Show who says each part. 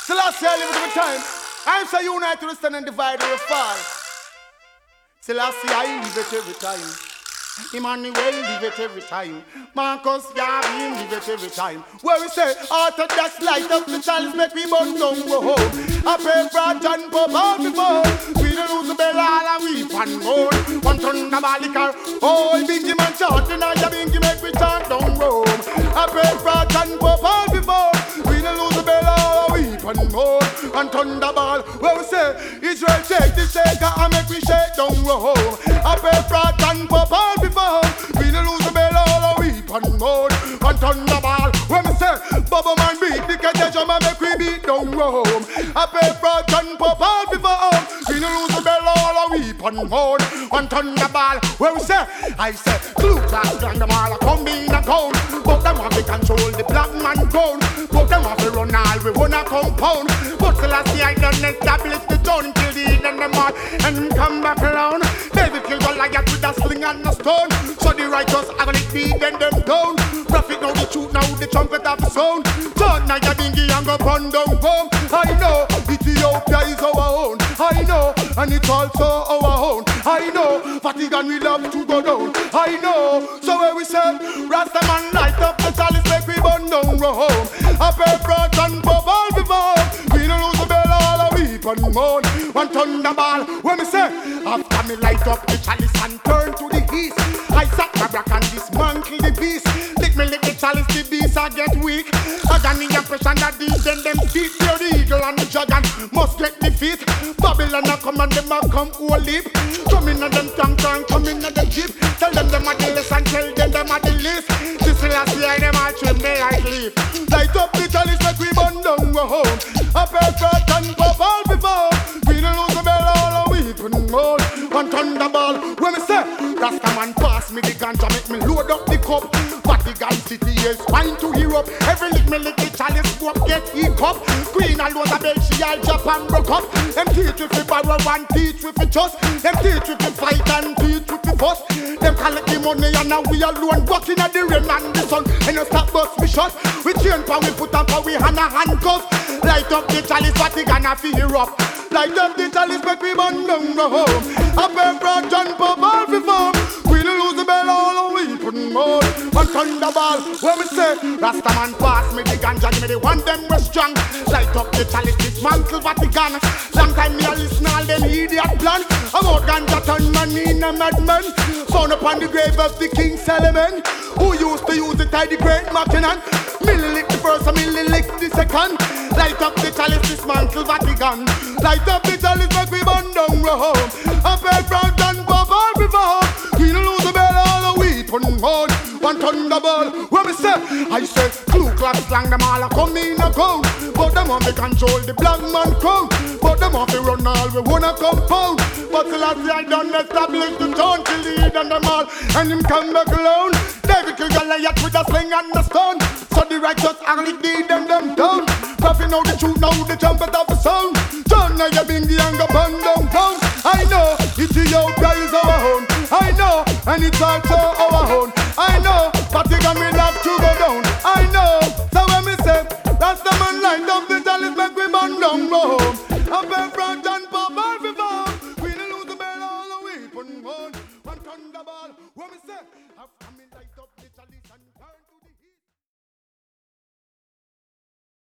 Speaker 1: Selassie, I live every time. I'm so united to stand and divide or fall. Selassie, I live it every time. Emmanuel live it every time. Marcus Garvey live it every time. Where we say, Orthodox light up the chalice, make we burn down go home. I pray for John Pope all before. We don't lose the bell all and we pan more. One ton of Balicar, oh, Bingy man chanting, and the Bingy make we chant down Rome. I pray for John Pope all before. We don't lose the bell all and we pan more. One ton of ball, where we say, Israel take the shaker and make we shake down Rome. I pray for John Pope all before. We no lose the bell all a weep and moan and thunderball. When me say Bubba man beat the catch and make we beat down Rome. I pay for John Pope all before. We no lose the bell all a weep and moan and thunderball. When we say I say Ku Klux Klan them all a come in a town, but them have to control the black man crown. But them have to run all we wanna compound. But Selassie I done establish the town till the end of them all and come back around. David killed Goliath with a sling and a stone. So the righteous are gonna feed them down. Prophet now the truth, now the trumpet of the sound. John now the bingy and go burn down home. I know Ethiopia is our own. I know, and it's also our own. I know, Vatican we love to go down. I know, so when we say Rasta man light up the chalice, make we burn down Rome. I pay for John Pope all before. We don't lose the bell all a weep and moan. One thunderball, when we say after me light up the chalice and turn to the east, I sat my back and dismantle the beast. Lick the chalice, the beast I get weak. I got the impression that these then them feet. The eagle and the dragon must get defeat. Babylon a come and them a come all lip. Come in and them tank and come in and them jeep. Tell them them a the list and tell them a the list. This last year them all trim they like leaf. Light up the chalice like we burn down go home. A perfect and pop all before. We don't lose the bell all a weep and more. One thunderball. When me say Rasta man pass me the ganja, make me load up the cup. Vatican City is fine to Europe. Every lick me lick the chalice go up, get hiccup. Queen alone a bell, she all Japan broke up. Them teach with the borrow and teach with the trust. Them teach with the fight and teach with the fuss. Them collect the money and now we alone walking at the rain and the sun. And you stop bus we shut. We chain power we put on power we hand a handcuff. Light up the chalice, Vatican a feel up. Light up the chalice, make we burn down the home. I pay for John Pope all before. We don't lose the bell all a weep and more. One thunderball, when we say Rasta man pass me the ganja, give me the one them was strong. Light up the chalice, dismantle Vatican. Long time me a listen all them idiot plan. About ganja turn man in a madman. Found upon the grave of the King Solomon, who used to use it at the great Machinan. Milli lick the first and milli lick the second. Light up the chalice, dismantle Vatican. Light up the chalice, make we burn down Rome. I pay from John Pope all before. We don't lose the bell all a weep and moan. One thunderball, when we say I say Ku Klux Klan them all a come in a crowd. But them want to control the black man crowd. But them want to run all we wanna compound. But till I done establish the town till the end of them all. And him come back alone. David killed Goliath with a sling and a stone. So the righteous are lead them down. Prophet know the truth, know the trumpet of the sound. John now you bring the anger burn down. I know Ethiopia is our own. I know, and it's also our own. I know, Vatican we love to go down.